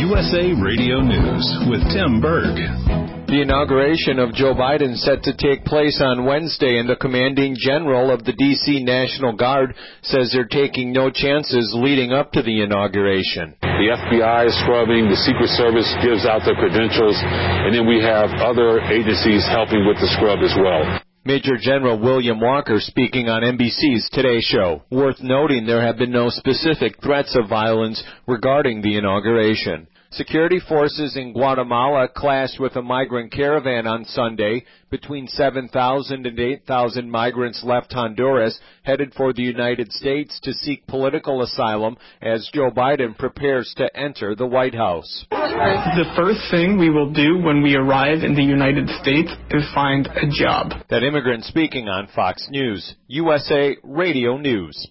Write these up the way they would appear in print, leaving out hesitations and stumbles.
USA Radio News with Tim Berg. The inauguration of Joe Biden set to take place on Wednesday, and the commanding general of the D.C. National Guard says they're taking no chances leading up to the inauguration. The FBI is scrubbing, the Secret Service gives out their credentials, and then we have other agencies helping with the scrub as well. Major General William Walker speaking on NBC's Today Show. Worth noting, there have been no specific threats of violence regarding the inauguration. Security forces in Guatemala clashed with a migrant caravan on Sunday. Between 7,000 and 8,000 migrants left Honduras, headed for the United States to seek political asylum as Joe Biden prepares to enter the White House. The first thing we will do when we arrive in the United States is find a job. That immigrant speaking on Fox News, USA Radio News.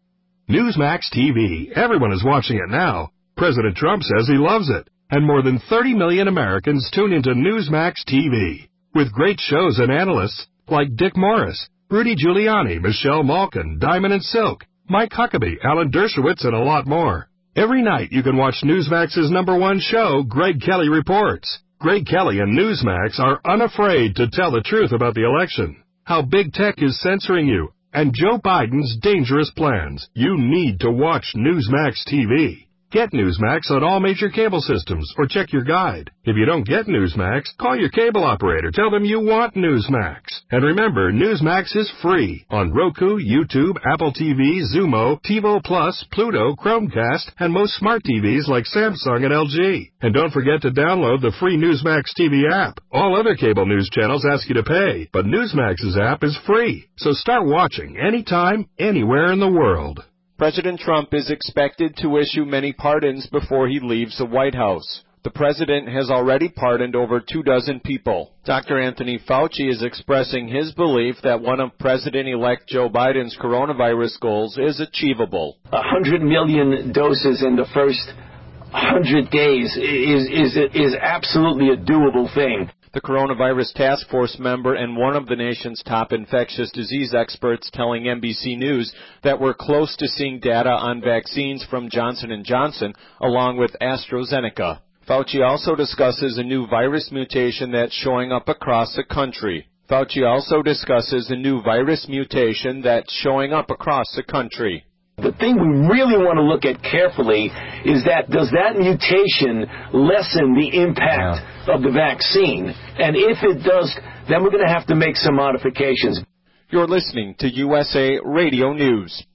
Newsmax TV. Everyone is watching it now. President Trump says he loves it, and more than 30 million Americans tune into Newsmax TV, with great shows and analysts like Dick Morris, Rudy Giuliani, Michelle Malkin, Diamond and Silk, Mike Huckabee, Alan Dershowitz, and a lot more. Every night you can watch Newsmax's #1 show, Greg Kelly Reports. Greg Kelly and Newsmax are unafraid to tell the truth about the election, how big tech is censoring you, and Joe Biden's dangerous plans. You need to watch Newsmax TV. Get Newsmax on all major cable systems or check your guide. If you don't get Newsmax, call your cable operator. Tell them you want Newsmax. And remember, Newsmax is free on Roku, YouTube, Apple TV, Xumo, TiVo Plus, Pluto, Chromecast, and most smart TVs like Samsung and LG. And don't forget to download the free Newsmax TV app. All other cable news channels ask you to pay, but Newsmax's app is free. So start watching anytime, anywhere in the world. President Trump is expected to issue many pardons before he leaves the White House. The president has already pardoned over 24 people. Dr. Anthony Fauci is expressing his belief that one of President-elect Joe Biden's coronavirus goals is achievable. 100 million doses in the first 100 days is absolutely a doable thing. The coronavirus task force member and one of the nation's top infectious disease experts telling NBC News that we're close to seeing data on vaccines from Johnson & Johnson along with AstraZeneca. Fauci also discusses a new virus mutation that's showing up across the country. The thing we really want to look at carefully is that does that mutation lessen the impact of the vaccine? And if it does, then we're going to have to make some modifications. You're listening to USA Radio News.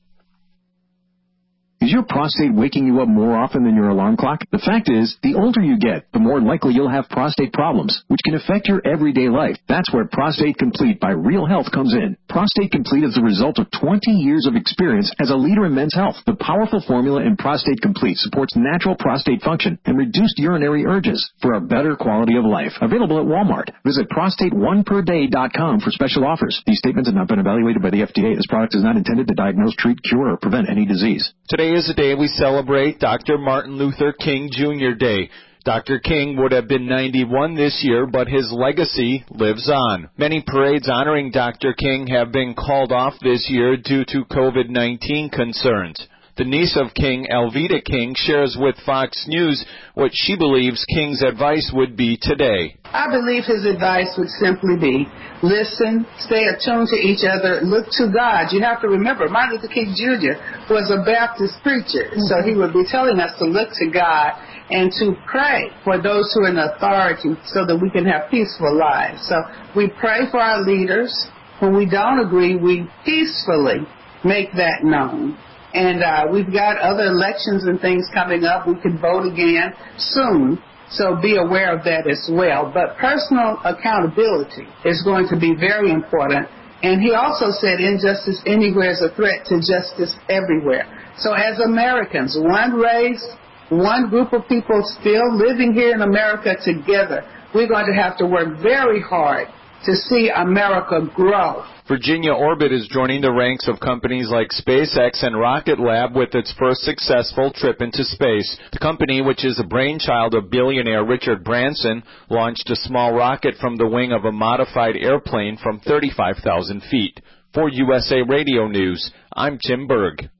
Is your prostate waking you up more often than your alarm clock? The fact is, the older you get, the more likely you'll have prostate problems, which can affect your everyday life. That's where Prostate Complete by Real Health comes in. Prostate Complete is the result of 20 years of experience as a leader in men's health. The powerful formula in Prostate Complete supports natural prostate function and reduced urinary urges for a better quality of life. Available at Walmart. Visit prostateoneperday.com for special offers. These statements have not been evaluated by the FDA. This product is not intended to diagnose, treat, cure, or prevent any disease. Today is the day we celebrate Dr. Martin Luther King Jr. Day. Dr. King would have been 91 this year, but his legacy lives on. Many parades honoring Dr. King have been called off this year due to COVID-19 concerns. The niece of King, Alveda King, shares with Fox News what she believes King's advice would be today. I believe his advice would simply be, listen, stay attuned to each other, look to God. You have to remember, Martin Luther King Jr. was a Baptist preacher, so he would be telling us to look to God and to pray for those who are in authority so that we can have peaceful lives. So we pray for our leaders. When we don't agree, we peacefully make that known. And we've got other elections and things coming up. We can vote again soon, so be aware of that as well. But personal accountability is going to be very important. And he also said injustice anywhere is a threat to justice everywhere. So as Americans, one race, one group of people still living here in America together, we're going to have to work very hard to see America grow. Virginia Orbit is joining the ranks of companies like SpaceX and Rocket Lab with its first successful trip into space. The company, which is a brainchild of billionaire Richard Branson, launched a small rocket from the wing of a modified airplane from 35,000 feet. For USA Radio News, I'm Tim Berg.